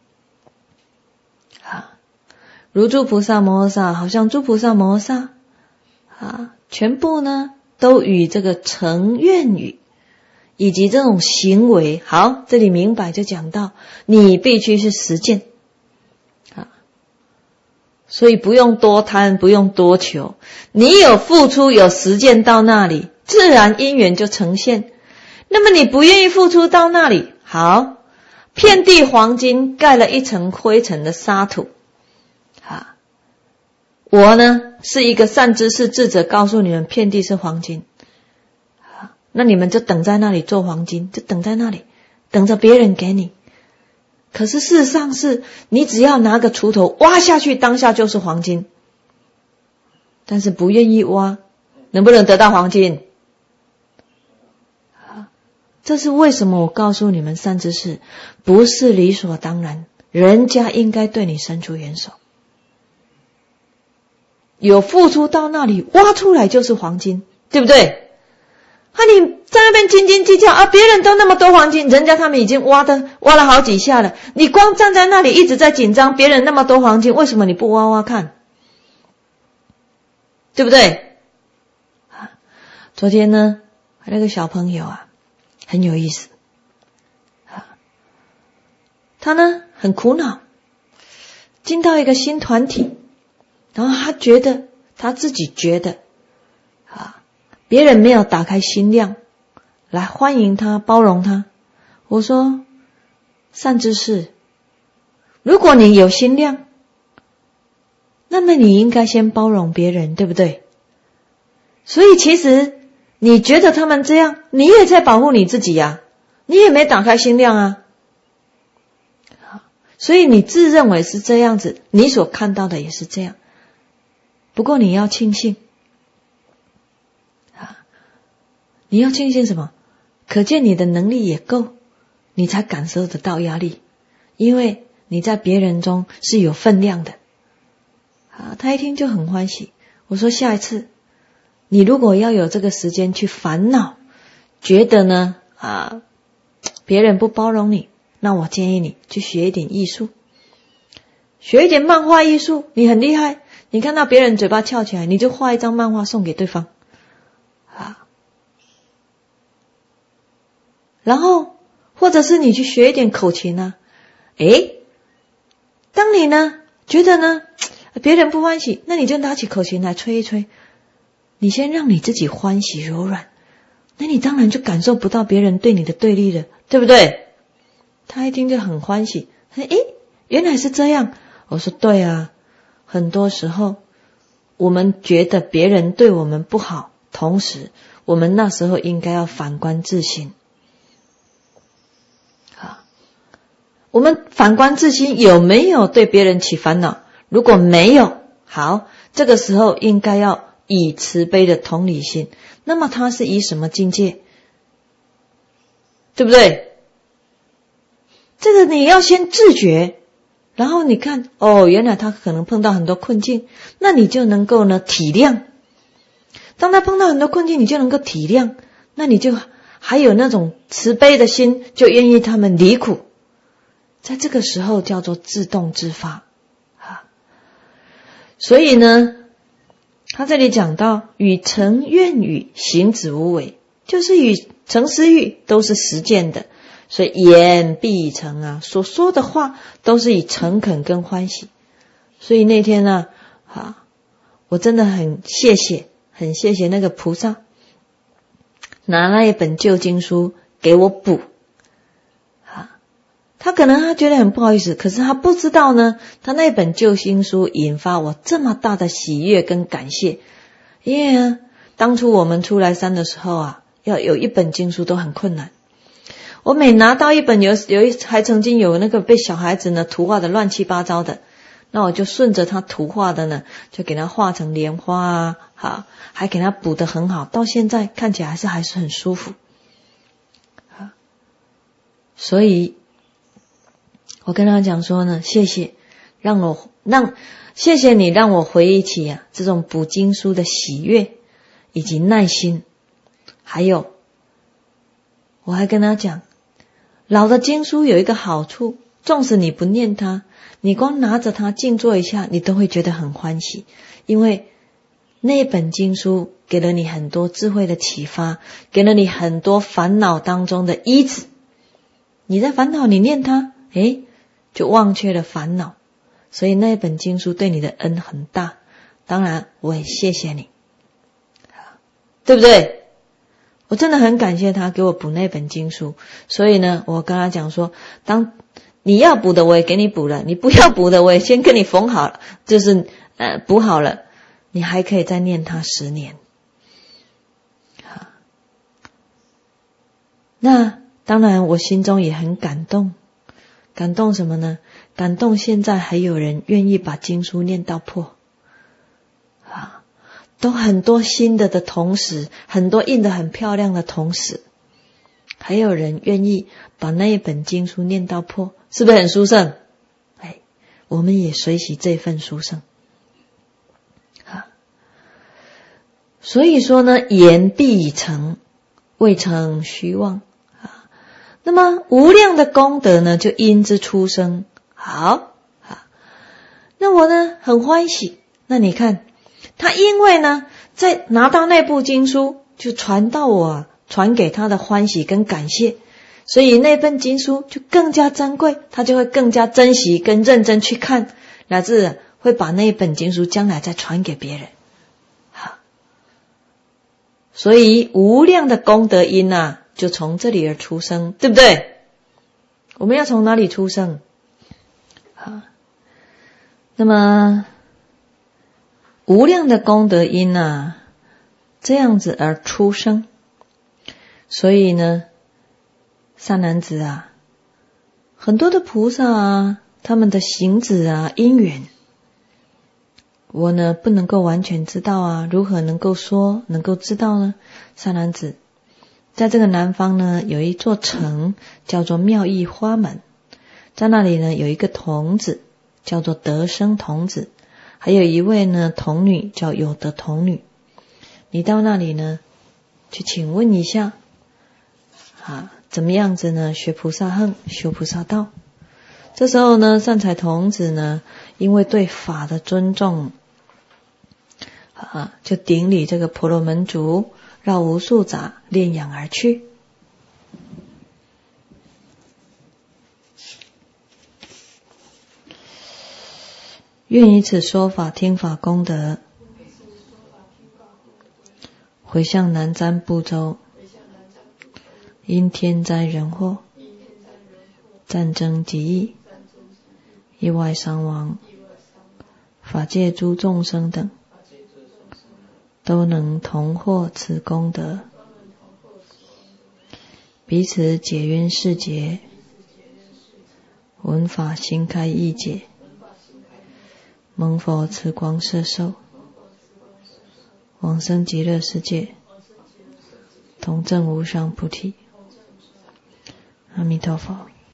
如诸菩萨摩诃萨，好像诸菩萨摩诃萨全部呢都与这个成愿语以及这种行为，好，这里明白就讲到你必须是实践所以不用多贪，不用多求，你有付出有实践到那里，自然因缘就呈现。那么你不愿意付出到那里，好，遍地黄金盖了一层灰尘的沙土我呢是一个善知识智者，告诉你们遍地是黄金那你们就等在那里做黄金，就等在那里等着别人给你。可是事实上是你只要拿个锄头挖下去，当下就是黄金，但是不愿意挖，能不能得到黄金？这是为什么我告诉你们善知识不是理所当然，人家应该对你伸出援手，有付出到那里挖出来就是黄金，对不对？你在那边斤斤计较别人都那么多黄金，人家他们已经挖了好几下了，你光站在那里一直在紧张，别人那么多黄金，为什么你不挖挖看？对不对？昨天呢那个小朋友很有意思他呢很苦恼，进到一个新团体，然后他自己觉得别人没有打开心量来欢迎他，包容他。我说善知识，如果你有心量，那么你应该先包容别人，对不对？所以其实你觉得他们这样，你也在保护你自己你也没打开心量所以你自认为是这样子，你所看到的也是这样。不过你要庆幸你要庆幸什么？可见你的能力也够，你才感受得到压力，因为你在别人中是有分量的他一听就很欢喜。我说下一次你如果要有这个时间去烦恼，觉得呢别人不包容你，那我建议你去学一点艺术，学一点漫画艺术，你很厉害，你看到别人嘴巴翘起来，你就画一张漫画送给对方然后或者是你去学一点口琴当你呢觉得呢别人不欢喜，那你就拿起口琴来吹一吹，你先让你自己欢喜柔软，那你当然就感受不到别人对你的对立了，对不对？他一听就很欢喜，原来是这样。我说对啊，很多时候我们觉得别人对我们不好，同时我们那时候应该要反观自心。我们反观自心有没有对别人起烦恼？如果没有，好，这个时候应该要以慈悲的同理心。那么他是以什么境界？对不对？这个你要先自觉，然后你看，原来他可能碰到很多困境，那你就能够呢体谅。当他碰到很多困境，你就能够体谅，那你就还有那种慈悲的心，就愿意他们离苦。在这个时候叫做自动自发所以呢，他这里讲到与诚愿语行止无为，就是与诚实语都是实践的，所以言必以诚所说的话都是以诚恳跟欢喜。所以那天呢我真的很谢谢那个菩萨拿那一本旧经书给我补。他可能他觉得很不好意思，可是他不知道呢，他那本旧经书引发我这么大的喜悦跟感谢。因为呢，当初我们出来山的时候要有一本经书都很困难。我每拿到一本还曾经有那个被小孩子呢图画的乱七八糟的，那我就顺着他图画的呢，就给他画成莲花还给他补得很好，到现在看起来还是很舒服。所以我跟他讲说呢，谢谢谢谢你让我回忆起这种补经书的喜悦以及耐心。还有我还跟他讲，老的经书有一个好处，纵使你不念它，你光拿着它静坐一下，你都会觉得很欢喜，因为那本经书给了你很多智慧的启发，给了你很多烦恼当中的医治。你在烦恼，你念它就忘却了烦恼，所以那本经书对你的恩很大。当然我也谢谢你，对不对？我真的很感谢他给我补那本经书。所以呢，我跟他讲说，当你要补的我也给你补了，你不要补的我也先跟你缝好了，就是补好了，你还可以再念它10年。那当然我心中也很感动。感动什么呢？感动现在还有人愿意把经书念到破都很多新的同时，很多印得很漂亮的同时，还有人愿意把那一本经书念到破，是不是很殊胜？我们也随喜这份殊胜。所以说呢，言必以诚，未成虚妄那么无量的功德呢，就因之出生。那我呢很欢喜。那你看他因为呢在拿到那部经书，就传到我传给他的欢喜跟感谢，所以那本经书就更加珍贵，他就会更加珍惜跟认真去看，乃至会把那本经书将来再传给别人。所以无量的功德因就从这里而出生，对不对？我们要从哪里出生？那么无量的功德因这样子而出生。所以呢，善男子很多的菩萨他们的行止因缘，我呢不能够完全知道如何能够说能够知道呢？善男子，在这个南方呢有一座城叫做妙义花门，在那里呢有一个童子叫做得生童子，还有一位呢童女叫有德童女。你到那里呢去请问一下怎么样子呢学菩萨行修菩萨道。这时候呢善财童子呢因为对法的尊重就顶礼这个婆罗门族，绕无数匝炼养而去。 愿以此说法听法功德，回向南瞻部洲，因天灾人祸、战争疾疫、意外伤亡、法界诸众生等，都能同获此功德，彼此解冤释结，闻法心开意解，蒙佛慈光摄受，往生极乐世界，同证无上菩提。阿弥陀佛。